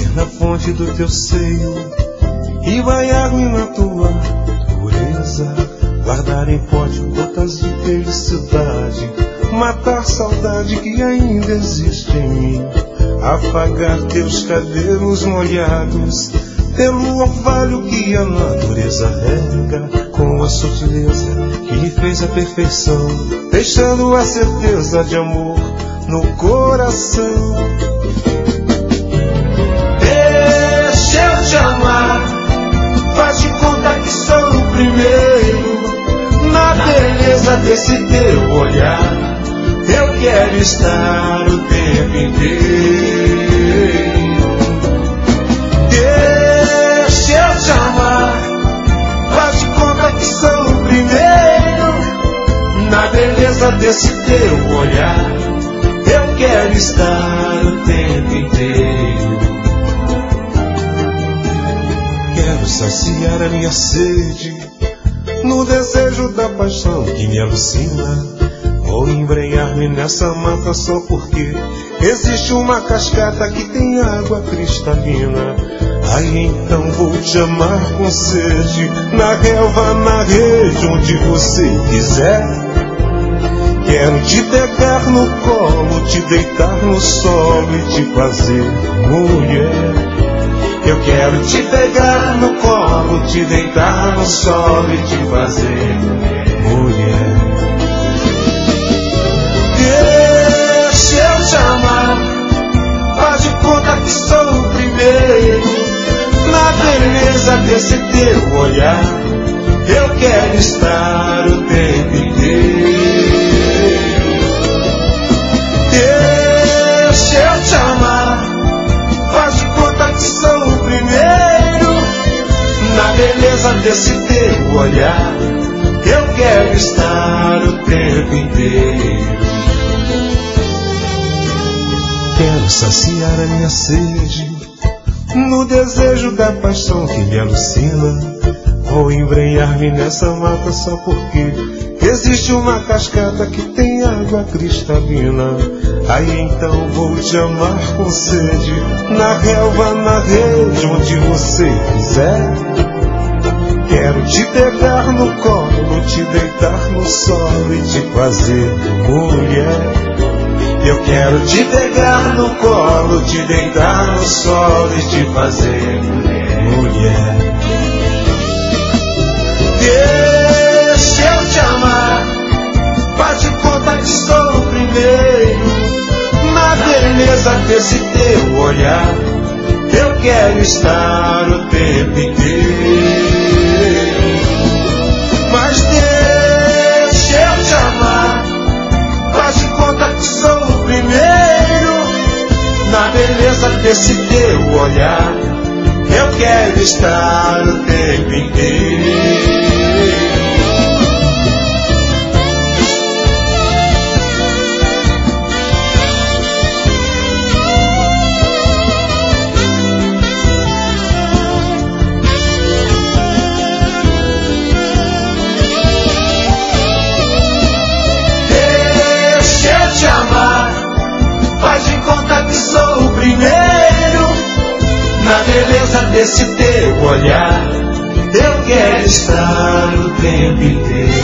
beber na fonte do teu seio e banhar-me na tua pureza, guardar em pote gotas de felicidade, matar saudade que ainda existe em mim, apagar teus cabelos molhados pelo orvalho que a natureza rega, com a sutileza que lhe fez a perfeição, deixando a certeza de amor no coração. Deixa eu te amar, faz de conta que sou o primeiro, na beleza desse teu olhar, eu quero estar o tempo inteiro. Deixa eu te amar, faz de conta que sou o primeiro, na beleza desse teu olhar, eu quero estar o tempo inteiro. Quero saciar a minha sede no desejo da paixão que me alucina, ou embrenhar-me nessa mata só porque existe uma cascata que tem água cristalina. Aí então vou te amar com sede, na relva, na rede, onde você quiser. Quero te pegar no colo, te deitar no solo e te fazer mulher. Eu quero te pegar no colo, te deitar no solo e te fazer mulher. Deixa eu te amar, faz de conta que sou o primeiro, na beleza desse teu olhar, eu quero estar o tempo inteiro. Deixa eu te amar, faz de conta que sou o primeiro, na beleza desse teu olhar, eu quero estar o tempo inteiro. Quero saciar a minha sede no desejo da paixão que me alucina, ou embrenhar-me nessa mata só porque existe uma cascata que tem água cristalina. Aí então vou te amar com sede, na relva, na rede, onde você quiser. Quero te pegar no colo, te deitar no solo e te fazer mulher. Eu quero te pegar no colo, te deitar no solo e te fazer mulher. Deixa eu te amar, faz de conta que sou o primeiro, na beleza desse teu olhar, eu quero estar o tempo inteiro. Mas deixa eu te amar, faz de conta que sou o primeiro, na beleza desse teu olhar, eu quero estar o tempo inteiro. Na beleza desse teu olhar, eu quero estar o tempo inteiro.